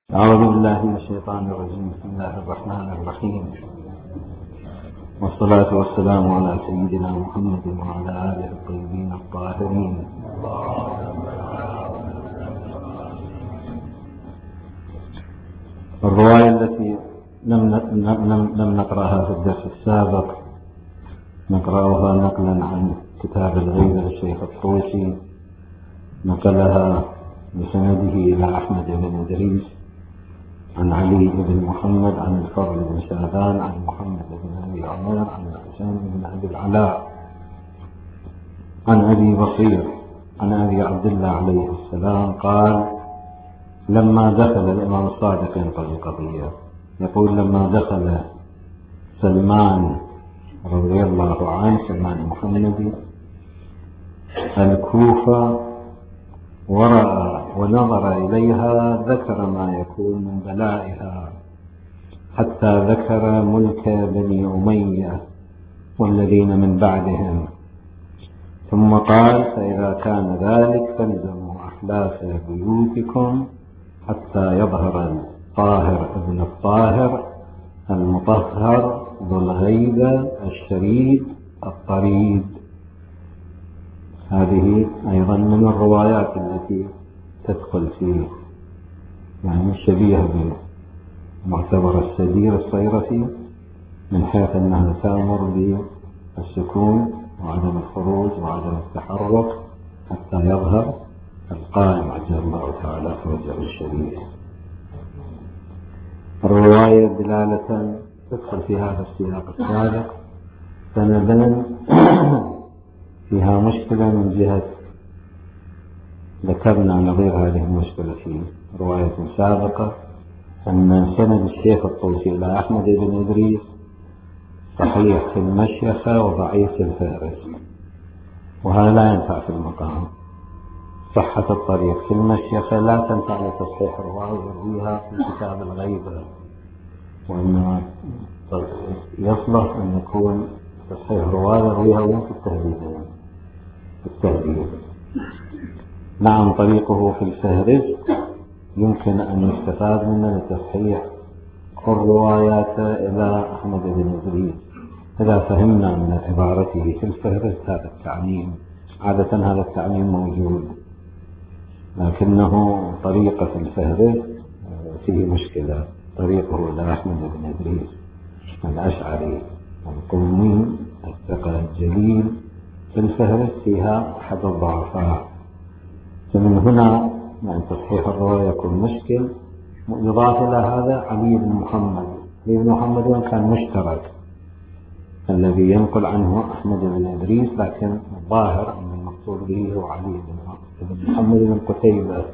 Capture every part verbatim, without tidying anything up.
أعوذ بالله من الشيطان الرجيم. بسم الله الرحمن الرحيم، والصلاة والسلام على سيدنا محمد وعلى آله الطيبين الطاهرين. الرواية التي لم لم نقرأها في الدرس السابق نقرأها نقلا عن كتاب الغيبة للشيخ الطوسي، نقلها بسنده إلى أحمد بن إدريس عن علي بن محمد عن الفضل بن شاذان عن محمد بن أبي عمر عن الحسين بن أبي العلاء عن أبي بصير عن أبي عبد الله عليه السلام قال: لما دخل الإمام الصادق ينقل القضية، يقول: لما دخل سلمان رضي الله عنه، سلمان المحمدي، الكوفة ورأى ونظر إليها ذكر ما يكون من بلائها، حتى ذكر ملك بني أمية والذين من بعدهم، ثم قال: فإذا كان ذلك فالزموا أحلاف بيوتكم حتى يظهر الطاهر ابن الطاهر المطهر ذو الغيبة الشريد الطريد. هذه أيضا من الروايات التي تدخل في يعني الشبيه بمعتبر السدير الصيرفي، من حيث أنها تأمر بالسكون وعدم الخروج وعدم التحرك حتى يظهر القائم عجل الله تعالى فرجه الشريف. الرواية دلالة تدخل في هذا السياق السابق سندا فيها مشكلة من جهة ذكرنا نظير هذه المشكلة في رواية سابقة، أن سند الشيخ الطوسي إلى أحمد بن إدريس صحيح في المشيخة وضعيف في الفهرس، وهذا لا ينفع في المقام. صحة الطريق في المشيخة لا تنفع لتصحيح الرواية يرويها في كتاب الغيبة، وإنما يصلح أن يكون تصحيح الرواية يرويها في التهذيب. التهذيب نعم طريقه في الفهرس يمكن أن يستفاد منه لتصحيح الروايات إلى أحمد بن إدريس إذا فهمنا من عبارته في الفهرس هذا التعميم. عادة هذا التعميم موجود، لكنه طريقة في الفهرس فيه مشكلة. طريقه إلى أحمد بن إدريس الأشعري القومي الثقة الجليل في الفهرس فيها أحد الضعفاء، فمن هنا يعني تصحيح الرواية يكون مشكل. يضاف إلى هذا علي بن محمد. علي بن محمد كان مشترك الذي ينقل عنه أحمد بن إدريس، لكن الظاهر أن المقصود به هو علي بن محمد بن قتيبة.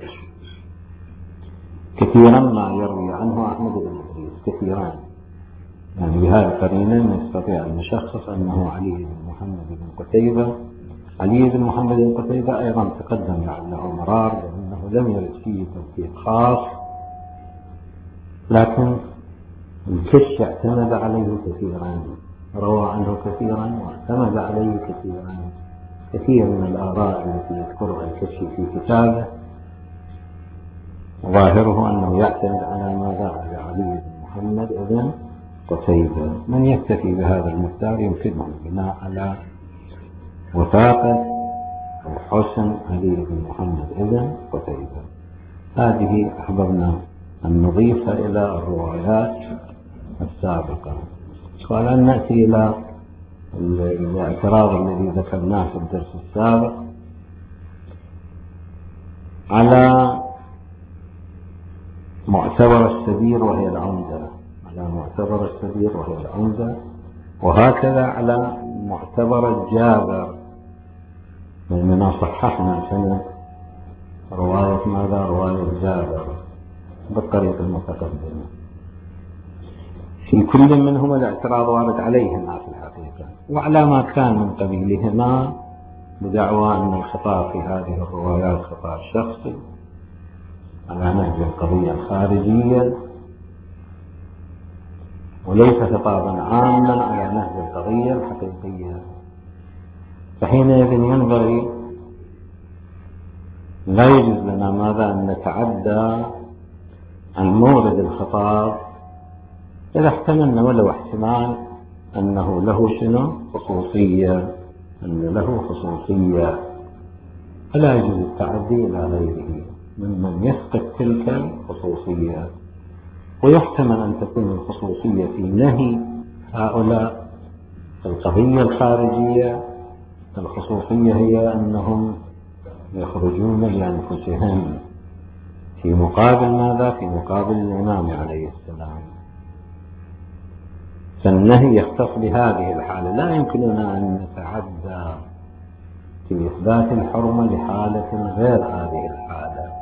كثيرا ما يروي عنه أحمد بن إدريس كثيرا، يعني بهذه القرينة نستطيع أن نشخص أنه علي بن محمد بن قتيبة. علي بن محمد بن قتيبة أيضا تقدم لعله مرار لأنه لم يرد فيه توثيق خاص، لكن الكش اعتمد عليه كثيرا، روى عنه كثيرا واعتمد عليه كثيرا. كثير من الآراء التي يذكرها الكش في كتابه ظاهره أنه يعتمد على ماذا؟ على علي بن محمد بن قتيبة. من يكتفي بهذا المقدار يمكنه البناء على وثاقة وحسن علي بن محمد بن قتيبة. هذه أحببنا أن نضيفها إلى الروايات السابقة. والآن نأتي إلى الاعتراض الذي ذكرناه في الدرس السابق على معتبر السبير وهي العمدة، على معتبر السبير وهي العمدة، وهكذا على معتبر الجابر، لأننا صححنا سنة رواية ماذا؟ رواية الجابر بالطريقة المتقدمة. في كل منهما الاعتراض وارد عليهما في الحقيقة، وعلى ما كان من قبيلهما بدعوى أن الخطاب في هذه الروايات خطاب شخصي على نهج القضية الخارجية، وليس خطابا عاما على نهج القضية الحقيقية. فحينئذ ينبغي لا يجوز لنا ماذا أن نتعدى عن مورد الخطاب إذا احتملنا ولو احتمال أنه له شنو خصوصية، أن له خصوصية، فلا يجوز التعدي إلى غيره ممن يفقد تلك الخصوصية. ويحتمل أن تكون الخصوصية في نهي هؤلاء القضية الخارجية، الخصوصية هي أنهم يخرجون لأنفسهم في مقابل ماذا؟ في مقابل الإمام عليه السلام. فالنهي يختص بهذه الحالة، لا يمكننا أن نتعدى في إثبات الحرمة لحالة غير هذه الحالة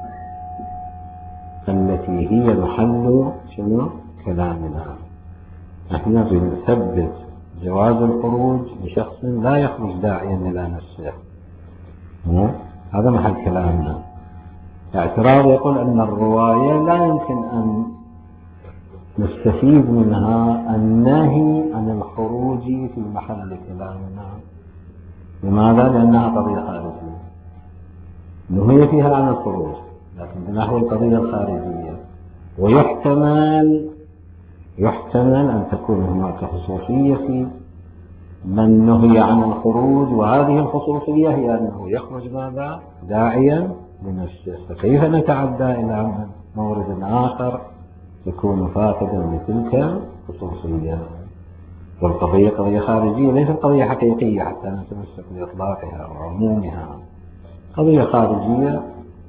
التي هي محل شنو؟ كلامنا. نحن بنثبت جواز الخروج لشخص لا يخرج داعيا إلى نفسه، هذا محل كلامنا. اعتراض يقول أن الرواية لا يمكن أن نستفيد منها النهي عن الخروج في محل كلامنا. لماذا؟ لأنها قضية خارجية، نهي فيها عن الخروج لكن بنحو القضية الخارجية. ويحتمل يحتمل أن تكون هناك خصوصية في من نهي عن الخروج، وهذه الخصوصية هي أنه يخرج ماذا؟ داعيا لنفسه. فكيف نتعدى إلى مورد آخر يكون فاقدا لتلك الخصوصية؟ والقضية قضية خارجية ليست قضية حقيقية حتى نتمسك بإطلاقها وعمومها، قضية خارجية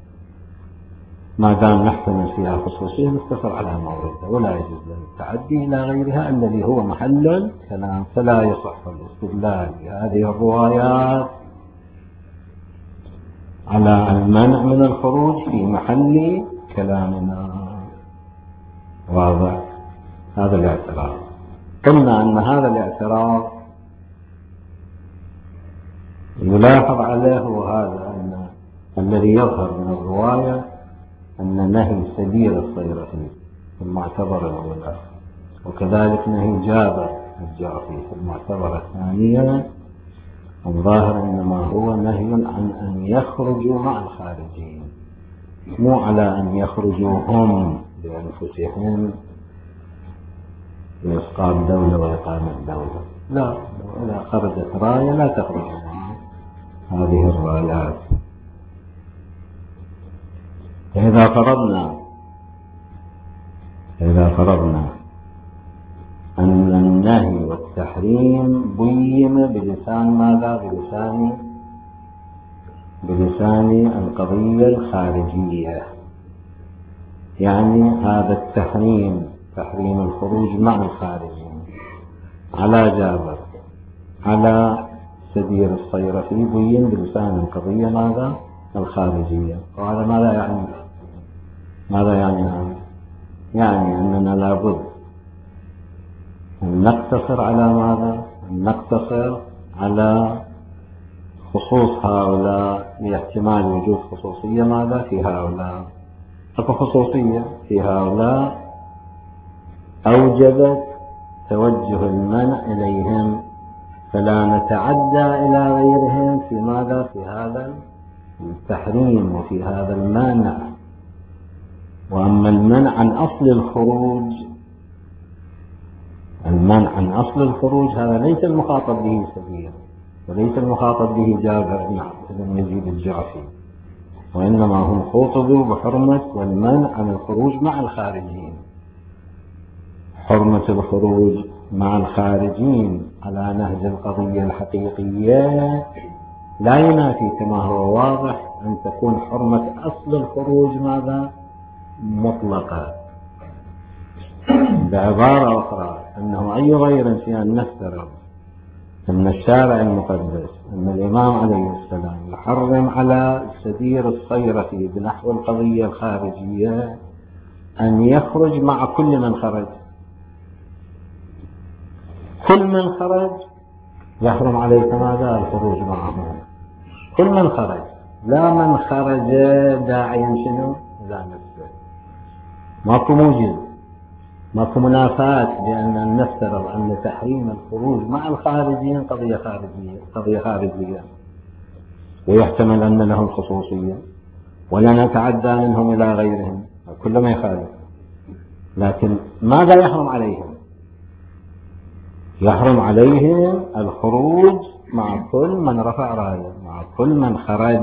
ما دام نحتمل فيها خصوصية نقتصر على موردها، ولا يجوز التعدي إلى غيرها الذي هو محل الكلام. فلا يصح الاستدلال بهذه الروايات على المنع من الخروج في محل كلامنا. واضح؟ هذا الاعتراض. قلنا أن هذا الاعتراض يلاحظ عليه وهذا أن الذي يظهر من الرواية أن نهي سبيل الصيرفي في المعتبر الأولى، وكذلك نهي جابر الجعفي في المعتبر الثانية، الظاهر إنما هو نهي عن أن يخرجوا مع الخارجين، مو على أن يخرجوا هم بأنفسهم لإسقاط دولة وإقامة دولة. لا، إذا خرجت راية لا تخرج معها هذه الرايات. فإذا فرضنا إذا فرضنا أن النهي والتحريم بين بلسان ماذا؟ بلسان بلسان القضية الخارجية، يعني هذا التحريم تحريم الخروج مع الخارجين على جابر على سدير الصيرفي بين بلسان القضية ماذا؟ الخارجية. وهذا ماذا يعني؟ ماذا يعني هذا؟ يعني أننا لابد أن نقتصر على ماذا؟ أن نقتصر على خصوص هؤلاء لاحتمال وجود خصوصية ماذا؟ في هؤلاء. أكو خصوصية في هؤلاء أوجبت توجه المنع إليهم، فلا نتعدى إلى غيرهم في ماذا؟ في هذا التحريم وفي هذا المانع. وأما المنع عن أصل الخروج المنع عن أصل الخروج هذا ليس المخاطب به سبيل، وليس المخاطب به جابر بن يزيد الجعفي، وإنما هم خوطبوا بحرمة والمنع عن الخروج مع الخارجين. حرمة الخروج مع الخارجين على نهج القضية الحقيقية لا ينافي كما هو واضح أن تكون حرمة أصل الخروج ماذا؟ مطلقة. بعبارة أخرى أنه أي غير في أن نفترض أن الشارع المقدس أن الإمام عليه السلام يحرم على سدير الصيرفي بنحو القضية الخارجية أن يخرج مع كل من خرج. كل من خرج يحرم عليك ماذا؟ الخروج معه. كل من خرج، لا من خرج داعيا شنو؟ إلى نفسه. ماكو موجب، ماكو منافاة بأن نفترض أن تحريم الخروج مع الخارجين قضية خارجية قضية خارجية ويحتمل أن لهم خصوصية ولا نتعدى منهم إلى غيرهم، كل ما يخالف. لكن ماذا يحرم عليهم؟ يحرم عليهم الخروج مع كل من رفع راية، مع كل من خرج،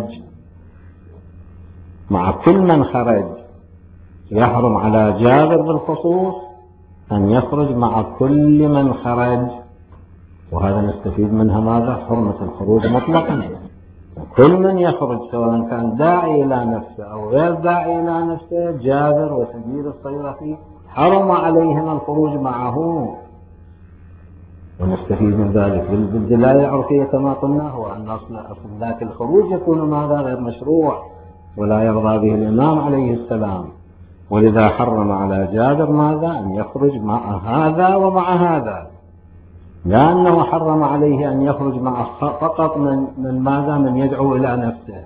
مع كل من خرج. يحرم على جابر بالخصوص أن يخرج مع كل من خرج، وهذا نستفيد منها ماذا؟ حرمة الخروج مطلقا. كل من يخرج سواء كان داعي إلى نفسه أو غير داعي إلى نفسه، جابر وسدير الصيرفي حرم عليهم الخروج معه. ونستفيد من ذلك بالدلالة العرفية كما قلنا، هو أن أصل ذاك الخروج يكون ماذا؟ غير مشروع ولا يرضى به الإمام عليه السلام، ولذا حرم على جابر ماذا؟ أن يخرج مع هذا ومع هذا، لأنه حرم عليه أن يخرج مع فقط من, من ماذا؟ من يدعو إلى نفسه.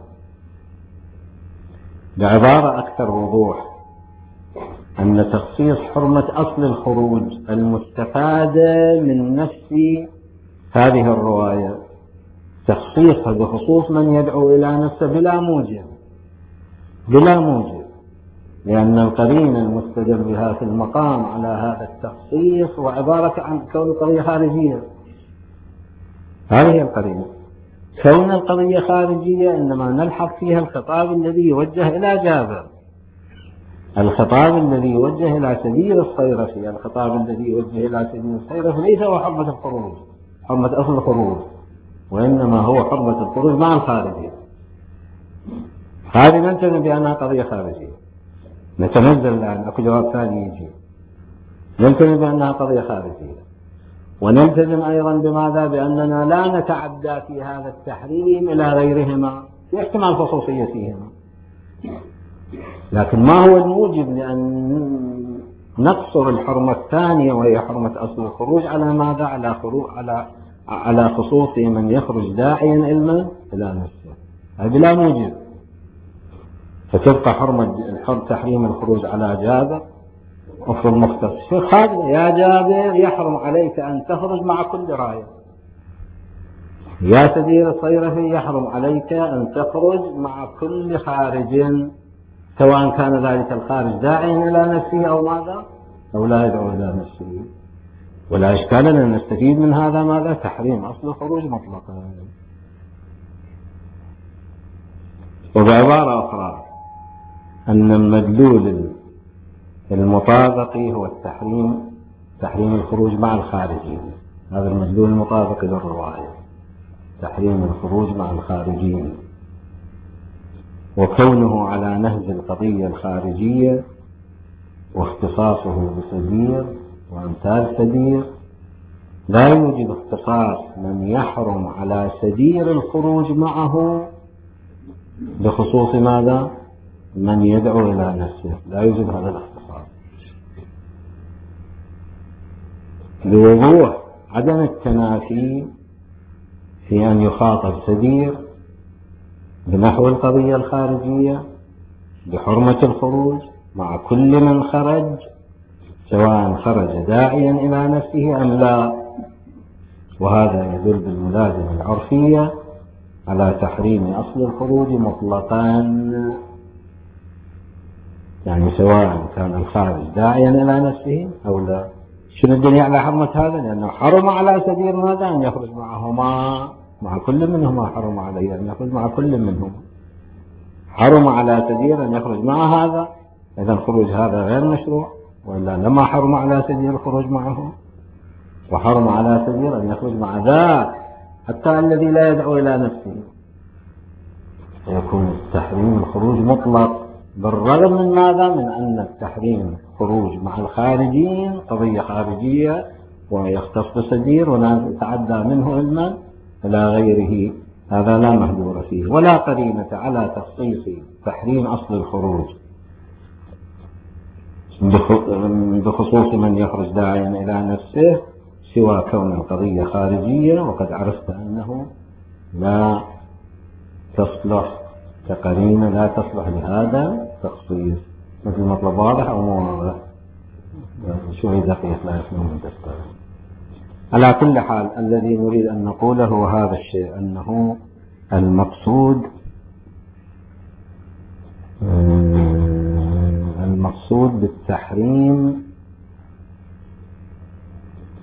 بعبارة أكثر وضوح، أن تخصيص حرمة أصل الخروج المستفادة من نفس هذه الرواية تخصيصها بخصوص من يدعو إلى نفسه بلا موجب، بلا موجب، لأن القرينة المستدل بها في المقام على هذا التخصيص وعبارة عن كون القضية خارجية. هذه القرينة، كون القضية خارجية إنما نلحق فيها الخطاب الذي يوجه إلى جابر، الخطاب الذي يوجه إلى سدير الصيرفي، الخطاب الذي يوجه إلى سدير الصيرفي ليس هو حرمة الخروج، حرمة أصل الخروج، وإنما هو حرمة الخروج مع الخارجية. هذه نلتزم بأنها قضية خارجية. نتنزل الآن، أكو جواب ثاني يجي، نلتزم بأنها قضية خارجية، ونلتزم أيضا بماذا؟ بأننا لا نتعدى في هذا التحريم إلى غيرهما في احتمال خصوصيتهما. لكن ما هو الموجب لأن نقصر الحرمة الثانية وهي حرمة أصل الخروج على ماذا؟ على خروج على على خصوص من يخرج داعيا إلى إلى نفسه، هذا بلا موجب. فتبقى حرمة تحريم الخروج على جابر افرض مختص في خارج، يا جابر يحرم عليك أن تخرج مع كل راية، يا سدير الصيرفي يحرم عليك أن تخرج مع كل خارج، سواء كان ذلك الخارج داعيا إلى نفسه أو ماذا؟ أو لا يدعو إلى نفسه. ولا إشكال أن نستفيد من هذا ماذا؟ تحريم أصل الخروج مطلقا. وبعبارة أخرى أن المدلول المطابقي هو التحريم، تحريم الخروج مع الخارجين، هذا المدلول المطابقي للرواية، تحريم الخروج مع الخارجين. وكونه على نهج القضية الخارجية واختصاصه بسدير وأمثال سدير، لا يوجد اختصاص من يحرم على سدير الخروج معه بخصوص ماذا؟ من يدعو إلى نفسه، لا يوجد هذا الاختصاص. لوضوح عدم التنافي في أن يخاطب سدير بنحو القضية الخارجية بحرمة الخروج مع كل من خرج، سواء خرج داعيا إلى نفسه أم لا، وهذا يدل بالملازمة العرفية على تحريم أصل الخروج مطلقا، يعني سواء كان الخارج داعيا إلى نفسه أو لا. شنو الدليل على حرمة هذا؟ لأنه حرم على سدير ماذا؟ أن يخرج معهما، مع كل منهما، حرم عليه أن يخرج مع كل منهما، حرم على سدير أن يخرج مع هذا، إذا الخروج هذا غير مشروع، وإلا لما حرم على سدير الخروج معه، وحرم على سدير أن يخرج مع ذاك حتى الذي لا يدعو إلى نفسه، يكون تحريم الخروج مطلق، بالرغم من ماذا؟ من أن التحريم الخروج مع الخارجين قضية خارجية ويختص بسدير ولا يتعدى منه علما إلى غيره، هذا لا محذور فيه، ولا قرينة على تخصيص تحريم أصل الخروج بخصوص من يخرج داعيا إلى نفسه سوى كون القضية خارجية، وقد عرفت أنه لا تصلح كقرينة، لا تصلح لهذا تخصيص. مثل مطلب واضح أو مو واضح؟ شوي دقيق لا يفهم من دفتر. على كل حال الذي نريد أن نقوله هو هذا الشيء، أنه المقصود المقصود بالتحريم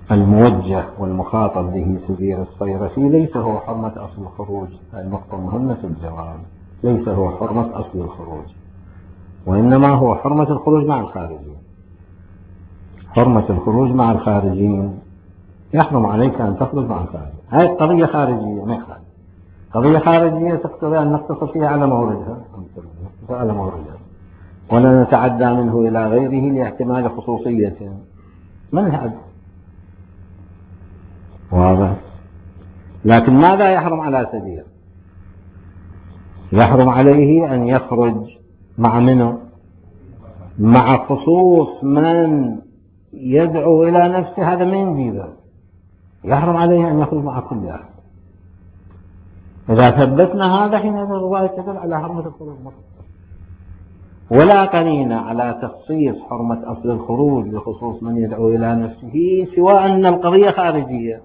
الموجه والمخاطب به سدير الصيرفي ليس هو حرمة أصل الخروج. هذه النقطة مهمة في الجواب. ليس هو حرمة أصل الخروج، وإنما هو حرمة الخروج مع الخارجين. حرمة الخروج مع الخارجين، يحرم عليك أن تخرج مع الخارج. هذه قضية خارجية، ما خارج. قضية خارجية تقتضي أن نقتصر فيها على موردها، على موردها، ولا نتعدى منه إلى غيره لاحتمال خصوصية. من الحد؟ واضح. لكن ماذا يحرم على سدير؟ يحرم عليه أن يخرج مع منه؟ مع خصوص من يدعو إلى نفسه. هذا من جيدا يحرم عليه أن يخرج مع كل أحد. إذا ثبتنا هذا حين الرواية تدل على حرمة الخروج مطلقا، ولا قرينة على تخصيص حرمة أصل الخروج بخصوص من يدعو إلى نفسه سوى أن القضية خارجية.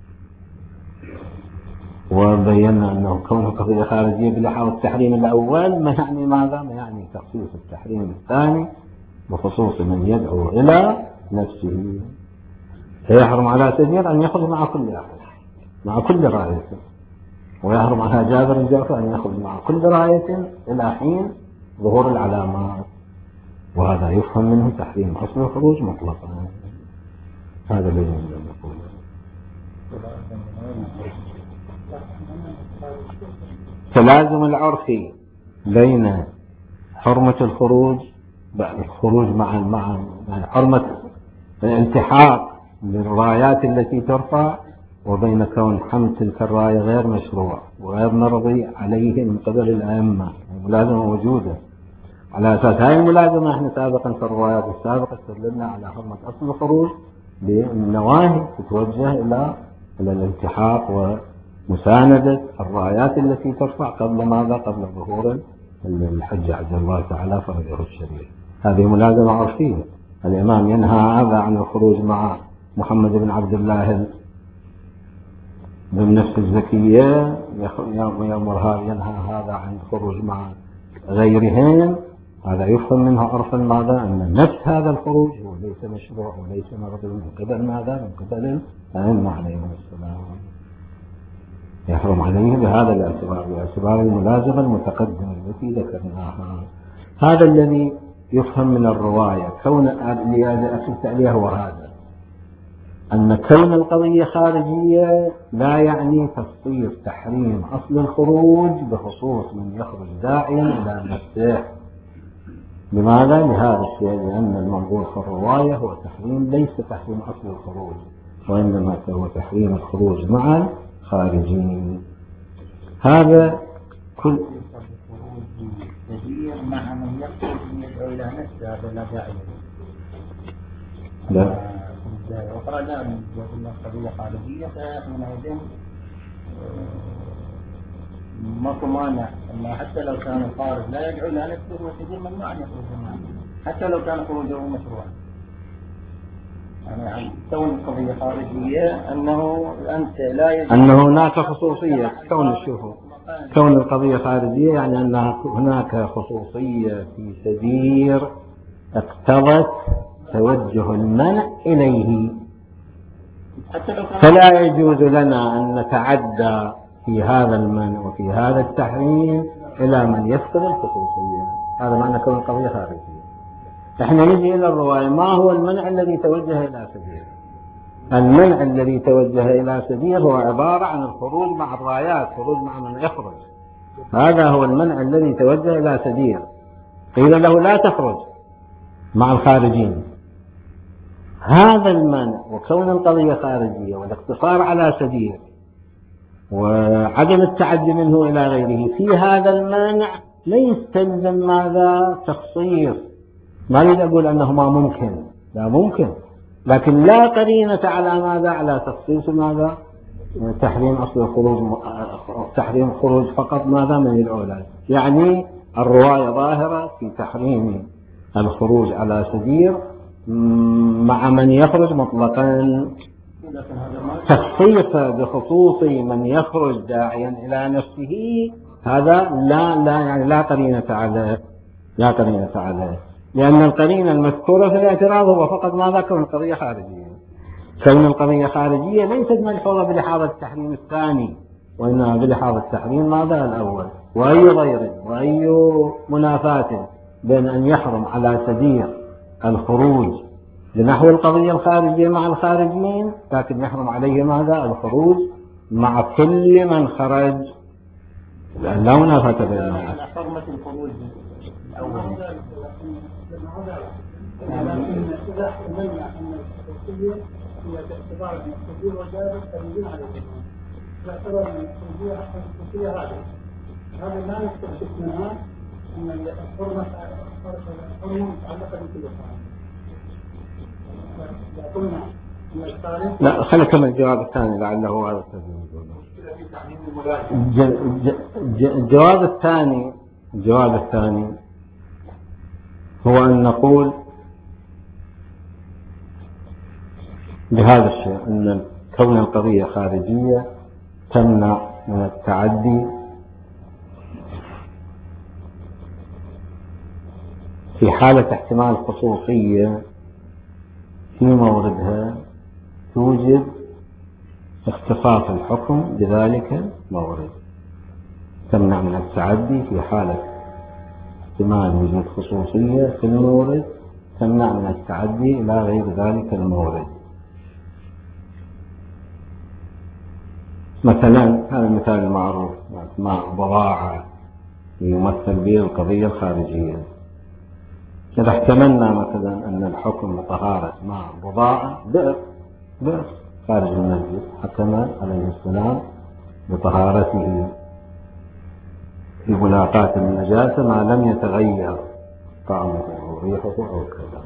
وبينا أنه كون القضية خارجية بلحاظ التحريم الأول ما يعني ماذا؟ ما يعني تخصيص التحريم الثاني بخصوص من يدعو إلى نفسه. فيحرم على سدير أن يخرج مع كل أحد، مع كل راية، ويحرم على جابر الجعفر أن يخرج مع كل راية إلى حين ظهور العلامات. وهذا يفهم منه تحريم أصل الخروج مطلقا. هذا الذي نقول. تلازم العرفي بين حرمة الخروج الخروج مع مع حرمة الالتحاق بالرايات التي ترفع، وبين كون حمل تلك الراية غير مشروع وغير مرضي عليه من قبل الأئمة. الملازمة موجودة. على أساس هذه الملازمة احنا سابقا في الروايات السابقة استدللنا على حرمة أصل الخروج بالنواهي تتوجه إلى إلى الالتحاق ومساندة الرايات التي ترفع قبل ماذا؟ قبل ظهور الحج عز الله تعالى فرجه الشريف. هذه ملازمة عرفية. الإمام ينهى هذا عن الخروج مع محمد بن عبد الله بالنفس الزكية، يأمرها ينهى هذا عن الخروج مع غيرهم. هذا يفهم منه عرفا ماذا؟ أن نفس هذا الخروج هو ليس مشروع وليس مرضي من قبل ماذا؟ من قبل الأئمة عليهم السلام. يحرم عليه بهذا الاعتبار، باعتبار الملازمة المتقدمة التي ذكرناها. هذا الذي يفهم من الرواية. كون اللي أشرت عليه هو هذا، أن كون القضية خارجية لا يعني تخصيص تحريم أصل الخروج بخصوص من يخرج داعيا إلى نفسه. لماذا؟ لهذا الشيء، لأن المنظور في الرواية هو تحريم ليس تحريم أصل الخروج، وإنما هو تحريم الخروج مع الخارجين. هذا كل مع من يخرج يدعو إلى نفسه. هذا لا داعي لا. وقال لا يقول لك قضية خارجية فحينئذ ماكو مانع. أما حتى لو كان الخارج لا يدعو إلى نفسه وكثير ممنوع أن يخرج معه حتى لو كان خروجه مشروعا. يعني كون القضية خارجية أنه أنت لا يدعو أن هناك خصوصية. كون شوفوا كون القضية خارجية يعني أن هناك خصوصية في سدير اقتضت توجه المنع إليه، فلا يجوز لنا أن نتعدى في هذا المنع وفي هذا التحريم إلى من يفقد الخصوصية. هذا معنى كون القضية خارجية. احنا نجي إلى الرواية. ما هو المنع الذي توجه إلى سدير؟ المنع الذي توجه إلى سدير هو عبارة عن الخروج مع الرايات، خروج مع من يخرج. هذا هو المنع الذي توجه إلى سدير. قيل له لا تخرج مع الخارجين. هذا المنع وكون القضية خارجية والاقتصار على سدير وعدم التعدي منه إلى غيره في هذا المنع لا يستلزم ماذا؟ تخصيص. ما أريد أقول أنه ما ممكن، لا ممكن، لكن لا قرينة على ماذا؟ على تخصيص ماذا؟ تحريم أصل الخروج، تحريم خروج فقط ماذا؟ من الأولاد. يعني الرواية ظاهرة في تحريم الخروج على سدير مع من يخرج مطلقا. تخصيص بخصوص من يخرج داعيا إلى نفسه هذا لا لا يعني لا قرينة عليه، لا قرينة عليه، لأن القرينة المذكورة في الاعتراض هو فقط ما ذكر القضية خارجية. كون القضية خارجية ليست ملحوظة بلحاظ التحريم الثاني، وإنما بلحاظ التحريم ماذا الأول. وأي ضير وأي منافاة بين أن يحرم على سبيل الخروج لنحو القضية الخارجية مع الخارجين، لكن يحرم عليه ماذا الخروج مع كل من خرج، لأن لا منافاة بينهم. على حرمة الخروج الأول. إذا احتملنا أن الخصوصية هي باعتبار أن الخصوصية وجابت فنزل على الإمام، باعتبار أن الخصوصية أحسن الخصوصية هذه هذا لا يستفسر منها أن الحرمة الحرمة متعلقة بكل حال. قلنا أن الثالث لا خلينا كمل الجواب الثاني لعله هذا الجواب الثاني. الجواب الثاني هو أن نقول بهذا الشيء أن كون القضية خارجية تمنع من التعدي في حالة احتمال خصوصية في موردها توجد اختصاص الحكم بذلك مورد، تمنع من التعدي في حالة احتمال وجود خصوصية في المورد، تمنع من التعدي إلى غير ذلك المورد. مثلا هذا المثال المعروف مع بضاعة يمثل به القضية الخارجية. إذا احتملنا مثلا أن الحكم بطهارة مع بضاعة بئر بئر خارج المسجد، حكم عليه السلام بطهارته بملاقاة النجاسة ما لم يتغير طعمه أو ريحه أو كذا.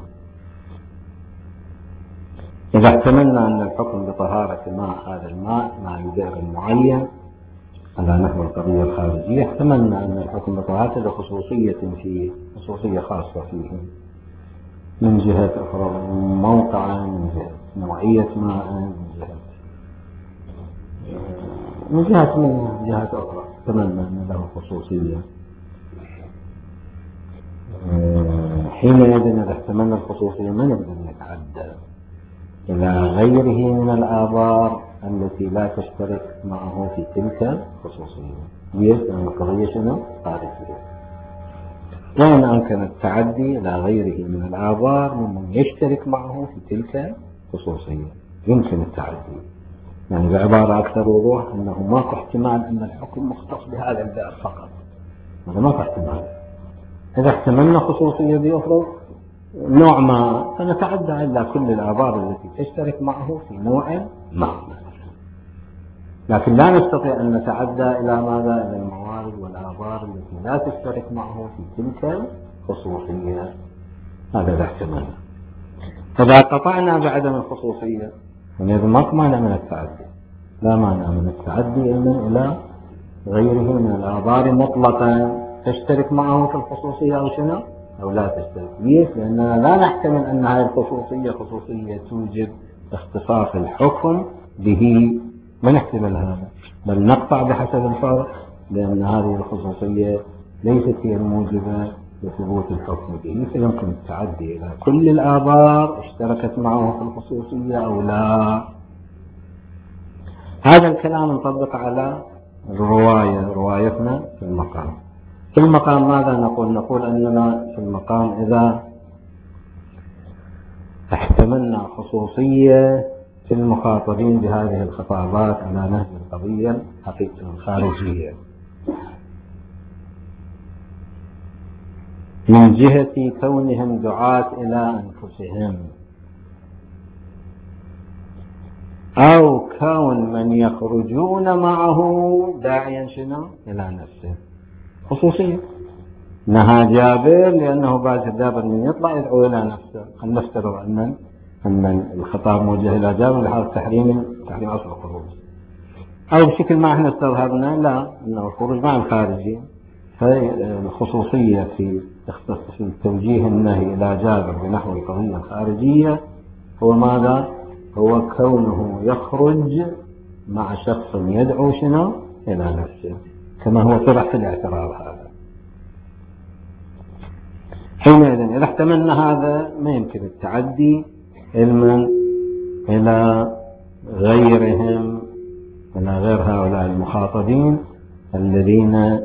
إذا احتملنا أن الحكم بطهارة ماء هذا الماء مع البئر المعين على نحو القضية الخارجية، احتملنا أن الحكم بطهارة لخصوصية فيه، خصوصية خاصة فيه من جهة أخرى موقعا، من جهة نوعية ماء، من جهة من جهة من جهات أخرى احتملنا أن له خصوصية. حينئذ إذا احتملنا الخصوصية ما نقدر نتعدى إلى غيره من الآبار التي لا تشترك معه في تلك الخصوصية، لأن القضية شنو؟ خارجية. وإن أمكن التعدي إلى غيره من الآبار ممن يشترك معه في تلك الخصوصية يمكن التعدي. يعني بعبارة أكثر وضوح أنه ماكو احتمال أن الحكم مختص بهذا البئر فقط، هذا ماكو احتمال. إذا احتملنا خصوصية بأخرى نوع ما فنتعدى إلى كل الآبار التي تشترك معه في نوع ما، لكن لا نستطيع أن نتعدى إلى ماذا؟ إلى الموارد والآبار التي لا تشترك معه في تلك الخصوصية. هذا الاحتمال. فإذا قطعنا بعدم الخصوصية فإذا ماكو مانع من التعدي، لا مانع من التعدي إلا إلى غيره من الآبار مطلقا تشترك معه في الخصوصية أو شنو؟ أو لا تشترك. ليش؟ لأننا لا نحتمل أن هذه الخصوصية خصوصية توجب اختصاص الحكم به، ما نحتمل هذا، بل نقطع بحسب الفرق، لأن هذه الخصوصية ليست هي الموجبة لثبوت الحكم به، فيمكن التعدي إلى كل الآبار اشتركت معه في الخصوصية أو لا. هذا الكلام نطبق على الرواية، روايتنا في المقام. في المقام ماذا نقول؟ نقول أننا في المقام إذا احتملنا خصوصية في المخاطبين بهذه الخطابات على نهج القضية الحقيقية الخارجية من جهة كونهم دعاة إلى أنفسهم، أو كون من يخرجون معه داعيا شنو؟ إلى نفسه. خصوصية نهى جابر لأنه بعد جابر من يطلع يدعو إلى نفسه. هل نفترض أن أن الخطاب موجه إلى جابر لحاظ تحريم تحريم أصل الخروج، أو بشكل ما احنا استظهرنا لا أنه الخروج مع الخارجي. فالخصوصية في في توجيه النهي إلى جابر بنحو القضية الخارجية هو ماذا؟ هو كونه يخرج مع شخص يدعو شنو؟ إلى نفسه، كما هو طرح في الاعتراض هذا. حينئذ إذا احتملنا هذا ما يمكن التعدي علما إلى غيرهم، إلى غير هؤلاء المخاطبين الذين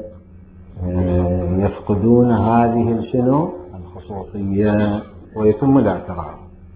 يفقدون هذه الشنو الخصوصية ويتم الاعتراف،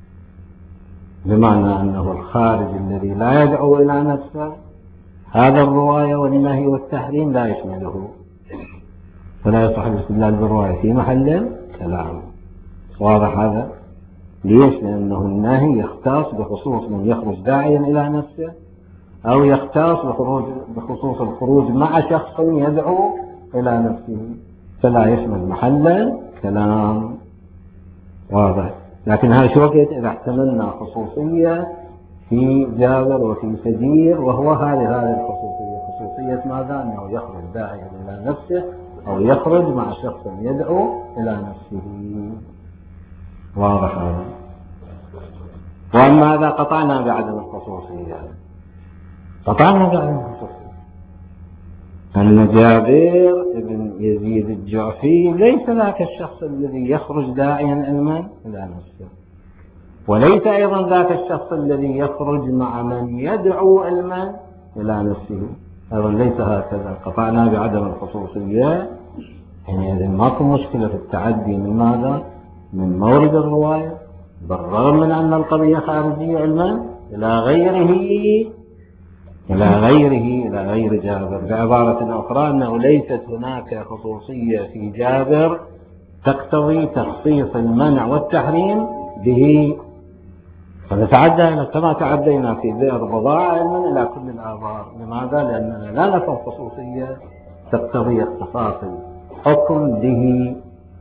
بمعنى أنه الخارج الذي لا يدعو إلى نفسه هذا الرواية والنهي والتحريم لا يشمله، فلا يصح الاستدلال بالرواية في محل كلام. واضح هذا؟ ليش؟ لأنه النهي يختص بخصوص من يخرج داعيا إلى نفسه، أو يختص بخروج بخصوص الخروج مع شخص يدعو إلى نفسه، فلا يشمل محل كلام. واضح؟ لكن هذا شو وقت إذا احتملنا خصوصية في جابر وفي سدير، وهو هذه هذه الخصوصية، خصوصية ماذا؟ أنه يخرج داعيا إلى نفسه أو يخرج مع شخص يدعو إلى نفسه. واضح هذا؟ وأما هذا قطعنا بعدم الخصوصية، قطعنا بعدم الخصوصية. أن جابر بن يزيد الجعفي ليس ذاك الشخص الذي يخرج داعيا علما إلى نفسه، وليس أيضا ذاك الشخص الذي يخرج مع من يدعو علما إلى نفسه، أيضا ليس هكذا. قطعنا بعدم الخصوصية، حينئذ ماكو مشكلة في التعدي من ماذا؟ من مورد الرواية، بالرغم من أن القضية خارجية علما إلى غيره إلى غيره إلى غير جابر. بعبارة أخرى أنه ليست هناك خصوصية في جابر تقتضي تخصيص المنع والتحريم به، فنتعدى كما تعدينا في بئر بضاعة علما إلى كل الآبار. لماذا؟ لأننا لا نفهم خصوصية تقتضي اختصاص الحكم به.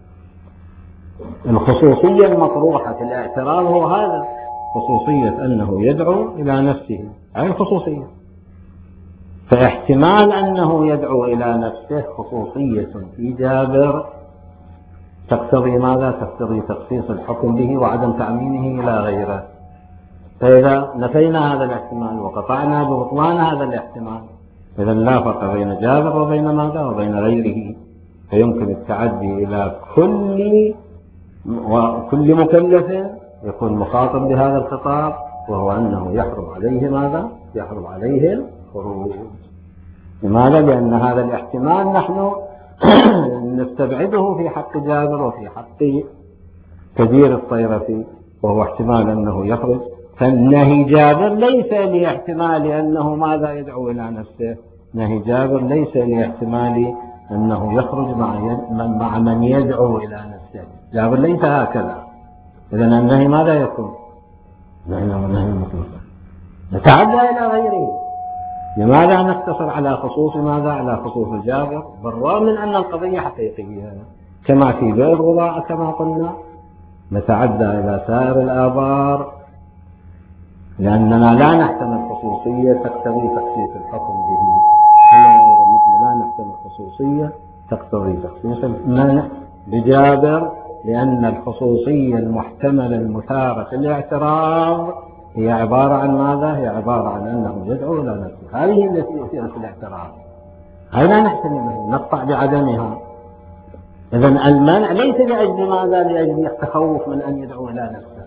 الخصوصية المطروحة في الاعتراض هو هذا، خصوصية أنه يدعو إلى نفسه، هذه الخصوصية. فاحتمال أنه يدعو إلى نفسه خصوصية في جابر تقتضي ماذا؟ تقتضي تخصيص الحكم به وعدم تعميمه إلى غيره. فإذا نفينا هذا الاحتمال وقطعنا ببطلان هذا الاحتمال، إذا لا فرق بين جابر وبين ماذا؟ وبين غيره، فيمكن التعدي إلى كل وكل مكلف يكون مخاطب بهذا الخطاب، وهو أنه يحرم عليه ماذا؟ يحرم عليه الخروج. لماذا؟ لأن هذا الاحتمال نحن نستبعده في حق جابر وفي حق كبير الطيرفي، وهو احتمال أنه يخرج. فالنهي جابر ليس لاحتمال أنه ماذا؟ يدعو إلى نفسه. نهي جابر ليس لاحتمال أنه يخرج مع مع من يدعو إلى نفسه. جابر ليس هكذا. إذا النهي ماذا يكون؟ نهي مطلقا نتعدى إلى غيره. لماذا نقتصر على خصوص ماذا؟ على خصوص جابر، بالرغم من أن القضية حقيقية كما في بئر بضاعة كما قلنا. نتعدى إلى سائر الآبار لأننا لا نحتمل خصوصية تقتضي تخصيص الحكم به. نحن لا نحتمل خصوصية تقتضي تخصيص المنع بجابر، لأن الخصوصية المحتملة المثارة في الاعتراض هي عبارة عن ماذا؟ هي عبارة عن أنه يدعو إلى نفسه. هذه التي أثيرت في الاعتراض، هذه لا نحتملها، نقطع بعدمها. إذا المنع ليس لأجل ماذا؟ لأجل التخوف من أن يدعو إلى نفسه،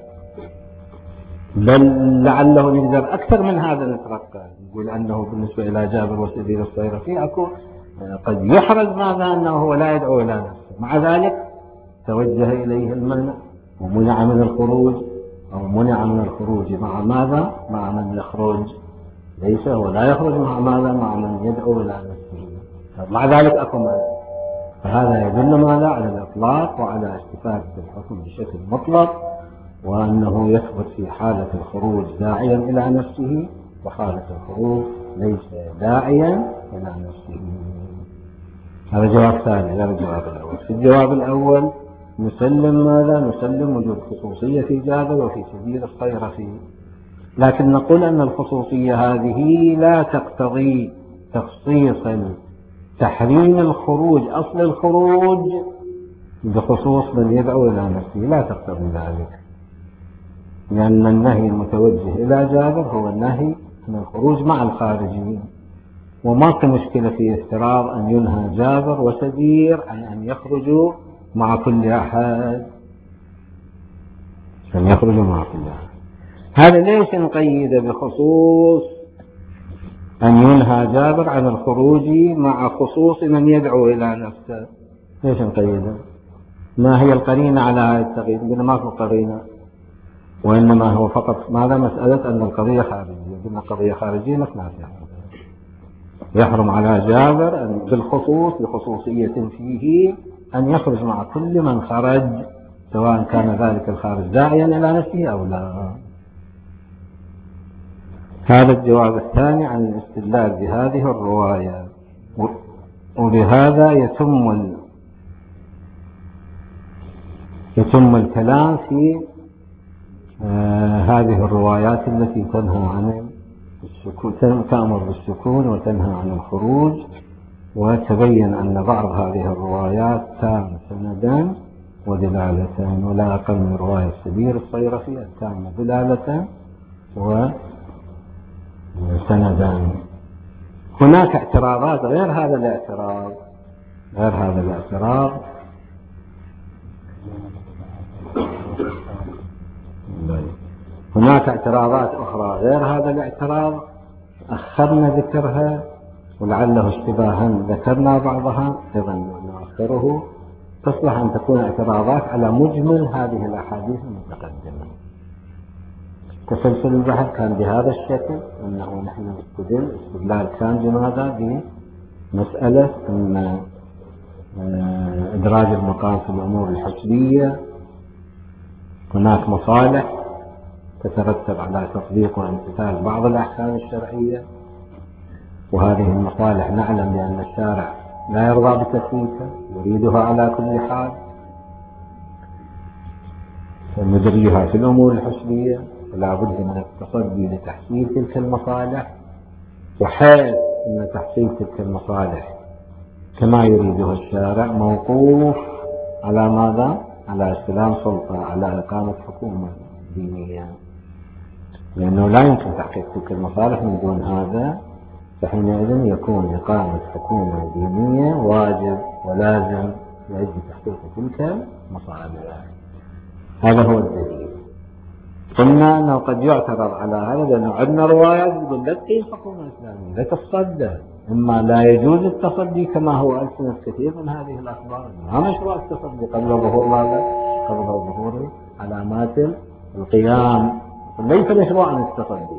بل لعله نقدر أكثر من هذا نترقى، نقول أنه بالنسبة إلى جابر وسدير الطيرفي أكو قد يحرز ماذا؟ أنه هو لا يدعو إلى نفسه، مع ذلك توجه إليه المنع ومنع من الخروج، أو منع من الخروج مع ماذا؟ مع من يخرج، ليس هو لا يخرج مع ماذا؟ مع من يدعو إلى نفسه، مع ذلك أكو منع. فهذا يدل ماذا؟ على الإطلاق وعلى استفادة الحكم بشكل مطلق، وأنه يثبت في حالة الخروج داعيا إلى نفسه، وحالة الخروج ليس داعيا إلى نفسه. هذا جواب ثاني غير الجواب الأول. في الجواب الأول نسلم ماذا؟ نسلم وجود خصوصية في جابر وفي سدير الطيرفي، لكن نقول أن الخصوصية هذه لا تقتضي تخصيص تحريم الخروج، أصل الخروج بخصوص من يدعو إلى نفسه، لا تقتضي ذلك، لأن النهي المتوجه إلى جابر هو النهي من الخروج مع الخارجين، وماكو مشكلة في افتراض أن ينهى جابر وسدير عن أن يخرجوا مع كل أحد، أن يخرجوا مع كل أحد. هذا ليش نقيده بخصوص أن ينهى جابر عن الخروج مع خصوص من يدعو إلى نفسه؟ ليش نقيده؟ ما هي القرينة على هذا التقييد؟ قلنا ما في قرينة، وإنما هو فقط ماذا؟ مسألة أن القضية خارجية. قلنا قضية خارجية مثلا يحرم على جابر أن بالخصوص بخصوصية فيه أن يخرج مع كل من خرج، سواء كان ذلك الخارج داعيا إلى نفسه أو لا. هذا الجواب الثاني عن الاستدلال بهذه الرواية. وبهذا يتم ال... يتم الكلام في آه هذه الروايات التي تنهى عن السكون، تأمر بالسكون وتنهى عن الخروج. وتبين أن بعض هذه الروايات تام سندا ودلالة، ولا أقل من رواية السبير الصيرفي التام دلالة وسندا. هناك اعتراضات غير هذا الاعتراض، غير هذا الاعتراض هناك اعتراضات أخرى غير هذا الاعتراض أخرنا ذكرها، ولعله اشتباها ذكرنا بعضها، أيضا نؤخره، تصلح أن تكون اعتراضات على مجمل هذه الأحاديث المتقدمة. تسلسل البحث كان بهذا الشكل، أنه نحن نستدل استدلال كان بماذا؟ بمسألة أن إدراج المقام في الأمور الحسبية هناك مصالح تترتب على تطبيق وامتثال بعض الأحكام الشرعية، وهذه المصالح نعلم بأن الشارع لا يرضى بتثبيتها، يريدها على كل حال، فندرجها في الأمور الحسبية، فلا بد من التصدي لتحصيل تلك المصالح، وحيث أن تحصيل تلك المصالح كما يريدها الشارع موقوف على ماذا؟ على استلام سلطة، على إقامة حكومة دينية، لأنه لا يمكن تحقيق تلك المصالح من دون هذا، فحينئذ يكون إقامة حكومة دينية واجب ولازم لأجل تحقيق تلك المصالح. هذا هو الدليل. قلنا أنه قد يعترض على هذا لأنه عندنا روايات يقول لا تقيم حكومة إسلامية، لا تتصدى، إما لا يجوز التصدي كما هو ألسنة كثير من هذه الأخبار، ما مشروع التصدي قبل ظهور ماذا؟ قبل ظهور علامات القيام، ليس مشروعا التصدي.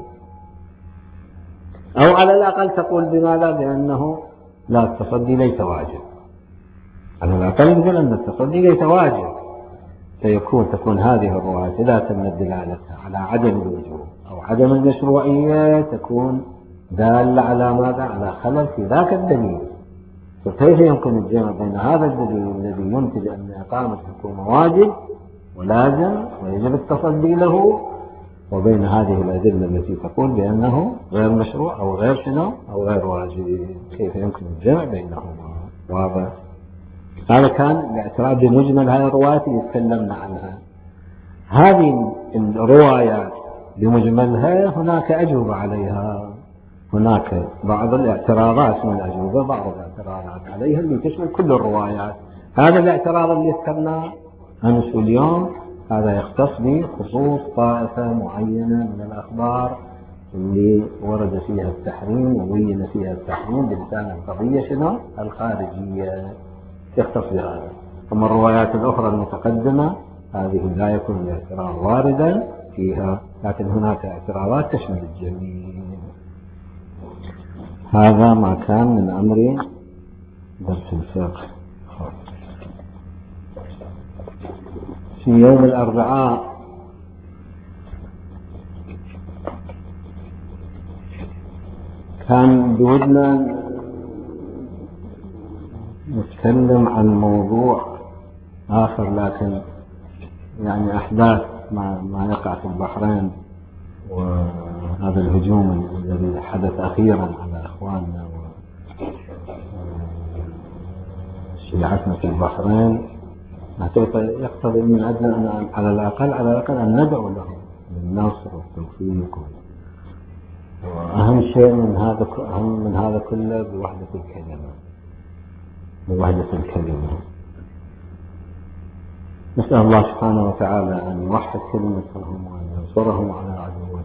أو على الأقل تقول بماذا؟ بأنه لا، التصدي ليس واجب، على الأقل يقول أن التصدي ليس واجب، فيكون تكون هذه الرواية إذا تمت دلالتها على عدم الوجوب أو عدم المشروعية تكون دالة على ماذا؟ على خلل في ذاك الدليل. فكيف يمكن الجمع بين هذا الدليل الذي ينتج أن إقامة الحكومة واجب ولازم ويجب التصدي له، وبين هذه الأدلة التي تقول بأنه غير مشروع أو غير شنو أو غير واجب؟ كيف يمكن الجمع بينهما؟ واضح؟ هذا كان الاعتراض بمجمل هذه الروايات اللي تكلمنا عنها. هذه الروايات بمجملها هناك أجوبة عليها، هناك بعض الاعتراضات من الأجوبة، بعض الاعتراضات عليها اللي تشمل كل الروايات. هذا الاعتراض اللي ذكرناه أمس اليوم هذا يختص بخصوص طائفة معينة من الأخبار اللي ورد فيها التحريم وبين فيها التحريم بلسان القضية شنو؟ الخارجية، يختص بهذا. أما الروايات الأخرى المتقدمة هذه لا يكون الاعتراض واردا فيها، لكن هناك اعتراضات تشمل الجميع. هذا ما كان من أمر درس الفقه. في يوم الأربعاء كان بودنا نتكلم عن موضوع آخر، لكن يعني أحداث ما, ما يقع في البحرين وهذا الهجوم الذي حدث أخيرا على إخواننا وشيعتنا في البحرين يقتضي من أجل أن على الأقل على الأقل أن ندعو لهم بالنصر والتوفيق، وأهم شيء من هذا أهم من هذا كله بوحدة الكلمة، بوحدة الكلمة. نسأل الله سبحانه وتعالى أن يوحد كلمتهم وأن ينصرهم على عدوهم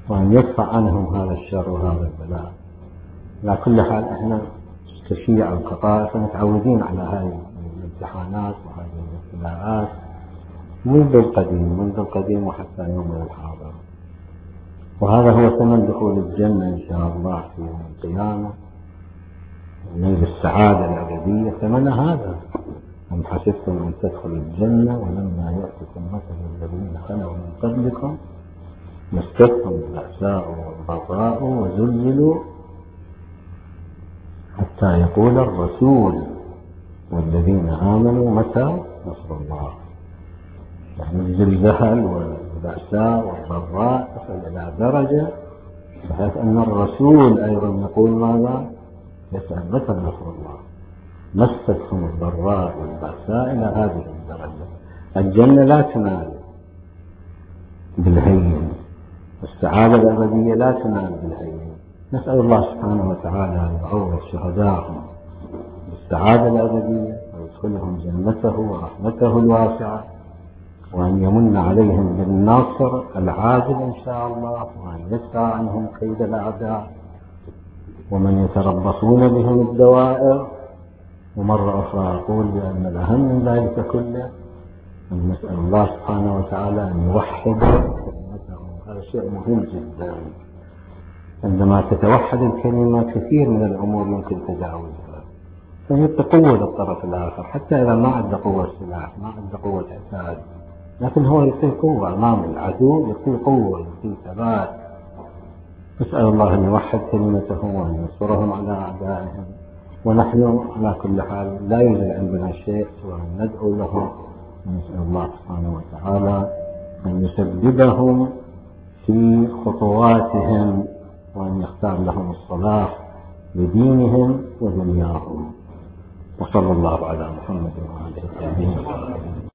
وأن يدفع عنهم هذا الشر وهذا البلاء. على كل حال احنا كشيعة القطائف متعودين على هذه الامتحانات وهذه الابتلاءات منذ القديم منذ القديم وحتى يومنا الحاضر، وهذا هو ثمن دخول الجنة إن شاء الله في يوم القيامة، نيل السعادة الأبدية ثمن هذا. أم حسبتم أن تدخلوا الجنة ولما يأتكم مثل الذين خلوا من قبلكم مستهم البأساء والضراء وزلزلوا حتى يقول الرسول والذين آمنوا متى نصر الله. يعني الزلزال والبأساء والضراء تصل إلى درجة بحيث أن الرسول أيضا يقول ماذا؟ يسأل متى نصر الله. مستهم الضراء والبأساء إلى هذه الدرجة. الجنة لا تنال بالهين، السعادة الأبدية لا تنال بالهين. نسأل الله سبحانه وتعالى أن يعوض شهداءهم بالسعادة الأبدية ويدخلهم جنته ورحمته الواسعة، وأن يمن عليهم بالناصر العاجل إن شاء الله، وأن يدفع عنهم كيد الأعداء ومن يتربصون بهم الدوائر. ومرة أخرى أقول بأن الأهم من ذلك كله أن نسأل الله سبحانه وتعالى أن يوحد كلمتهم. هذا شيء مهم جدا. عندما تتوحد الكلمة كثير من الأمور يمكن تجاوزها، فيعطي قوة للطرف الآخر حتى إذا ما عنده قوة سلاح ما عنده قوة عتاد، لكن هو يعطي قوة أمام العدو، يعطي قوة يعطي ثبات. نسأل الله أن يوحد كلمته وأن ينصرهم على أعدائهم. ونحن على كل حال لا يوجد عندنا شيء سوى أن ندعو لهم ونسأل الله سبحانه وتعالى أن يسددهم في خطواتهم وأن يختار لهم الصلاح لدينهم ودنياهم. وصلى الله على محمد وعلى آله وصحبه.